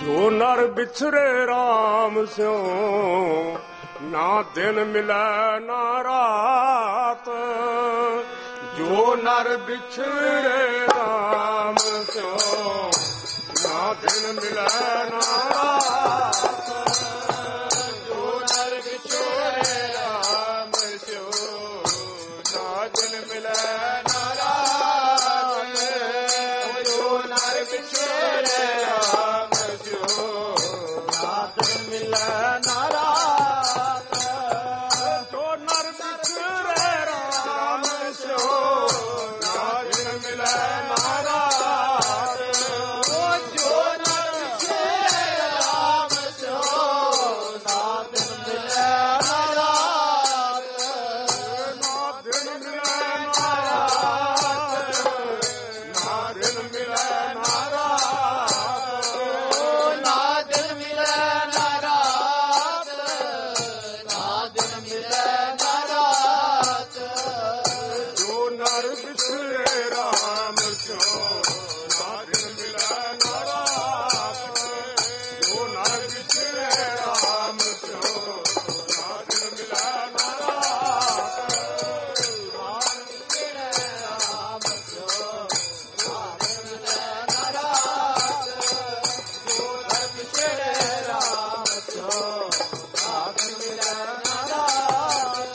ਜੋ ਨਰ ਵਿਛਰੇ ਰਾਮ ਸਿਉ ਨਾ ਦਿਨ ਮਿਲੈ ਨਾ ਰਾਤ। ਜੋ ਨਰ ਵਿਛਰੇ ਰਾਮ ਸਿਉ ਨਾ ਦਿਨ ਮਿਲੈ ਨਾ ਰਾਤ। ਜੋ ਨਰ ਵਿਛਰੇ ਰਾਮ ਸਿਉ ਨਾ ਦਿਨ ਮਿਲੈ ਨਾ ਰਾਤ। ਜੋ ਨਰ ਵਿਛਰੇ ਰਾਮ ਸਿਉ ਨਾ ਦਿਨ ਮਿਲੈ ਨਾ ਰਾਤ। ਜੋ ਨਰ ਵਿਛਰੇ ਰਾਮ ਸਿਉ ਨਾ ਦਿਨ ਮਿਲੈ ਨਾ ਰਾਤ। ਜੋ ਨਰ ਵਿਛਰੇ ਰਾਮ ਸਿਉ ਨਾ ਦਿਨ ਮਿਲੈ ਨਾ ਰਾਤ। ਨਾ ਦਿਨ ਮਿਲੈ ਨਾ ਰਾਤ। ਨਾ ਦਿਨ ਮਿਲੈ ਨਾ ਰਾਤ। ਨਾ ਦਿਨ ਮਿਲੈ ਨਾ ਰਾਤ। ਨਾ ਦਿਨ ਮਿਲੈ ਨਾ ਰਾਤ। ਜੋ ਨਰ ਵਿਛਰੇ ਰਾਮ ਸਿਉ ਨਾ ਦਿਨ ਮਿਲੈ ਨਾ ਰਾਤ। ਜੋ ਨਰ ਵਿਛਰੇ ਰਾਮ ਸਿਉ ਨਾ ਦਿਨ ਮਿਲੈ ਨਾ ਰਾਤ। ਨਰ ਵਿਛਰੇ ਰਾਮ ਸਿਉ ਨਾ ਦਿਨ ਮਿਲੈ ਨਾ ਰਾਤ। ਜੋ ਨਰ ਵਿਛਰੇ ਰਾਮ ਸਿਉ ਨਾ ਦਿਨ ਮਿਲੈ ਨਾ ਰਾਤ।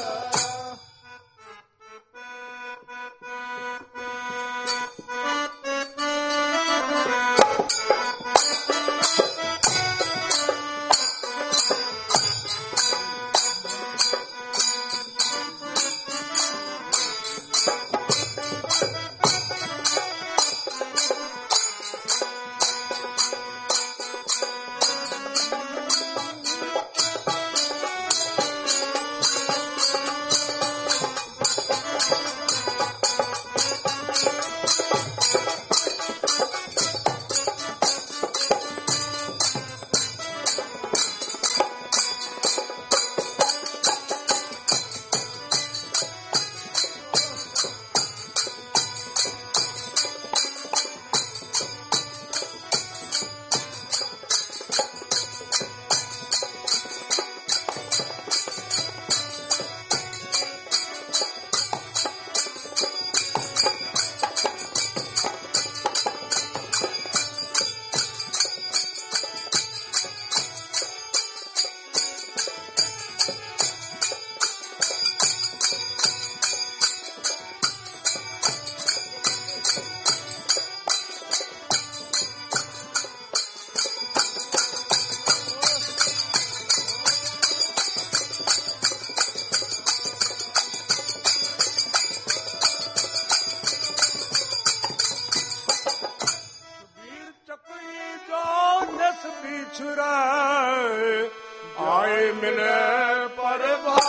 ਵੀਰ ਚੱਕਰੀ ਜੋ ਨਿਸ ਵਿਛੁਰੈ ਆਏ ਮਿਲੈ ਪ੍ਰਭਾਤ।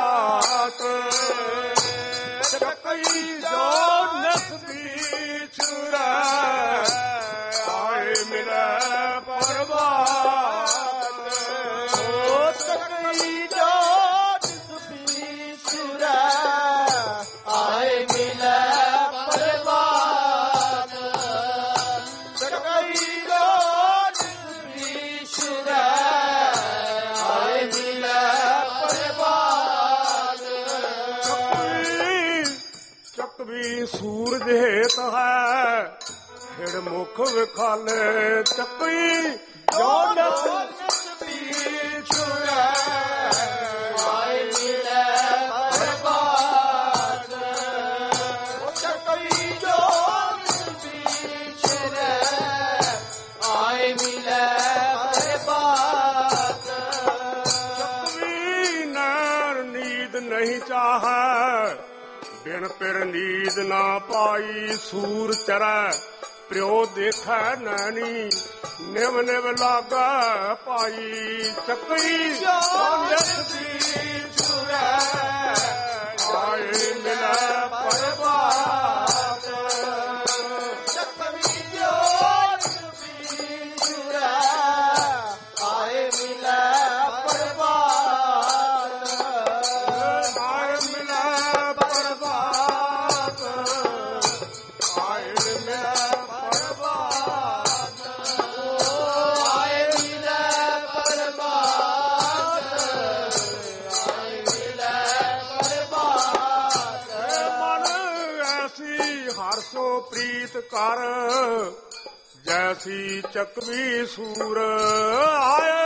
ਚੱਕਰੀ ਜੋ ਨਿਸ ਵਿਛੁਰੈ ਆਏ ਮਿਲੈ ਪ੍ਰਭਾਤ। ਓ ਚੱਕਰੀ ਜੋ ਨਿਸ ਵਿਛੁਰੈ ਆਏ ਮਿਲੈ ਪ੍ਰਭਾਤ। ਚੱਕਰੀ ਜੋ ਨਿਸ ਵਿਛੁਰੈ ਆਏ ਮਿਲੈ ਪ੍ਰਭਾਤ। ਚੱਕਵੀ ਸੂਰਜ ਹੇਤ ਹੈ ਖਿੜ ਮੁਖ ਵਿਖਾਲੇ। ਚੱਕਰੀ ਜੋ ਨਿਸ ਵਿਛੁਰੈ ਆਏ ਮਿਲੈ ਪ੍ਰਭਾਤ। ਚੱਕਰੀ ਜੋ ਨਿਸ ਵਿਛੁਰੈ ਆਏ ਮਿਲੈ ਪ੍ਰਭਾਤ। ਚੱਕਵੀ ਨੈਣ ਨੀਂਦ ਨਹੀਂ ਚਾਹੈ ਬਿਨ ਪਿਰ ਨੀਂਦ ਨਾ ਪਾਈ। ਸੂਰ ਚਰੈ ਪਿਓ ਦੇਖੈ ਨੈਣੀ ਨਿਵ ਨਿਵ ਲਾਗੈ ਭਾਈ। ਚੱਕਰੀ ਜੋ ਨਿਸ ਵਿਛੁਰੈ ਆਏ ਮਿਲੈ ਪ੍ਰਭਾਤ। ਚੱਕਰੀ ਜੋ ਨਿਸ ਵਿਛੁਰੈ ਆਏ ਮਿਲੈ ਪ੍ਰਭਾਤ। ਆਏ ਮਿਲੈ ਪ੍ਰਭਾਤ। ਆਏ ਮਿਲੈ ਪ੍ਰਭਾਤ। ਸੋ ਪ੍ਰੀਤ ਕਰ ਜੈਸੀ ਚੱਕਵੀ ਸੂਰ ਆਏ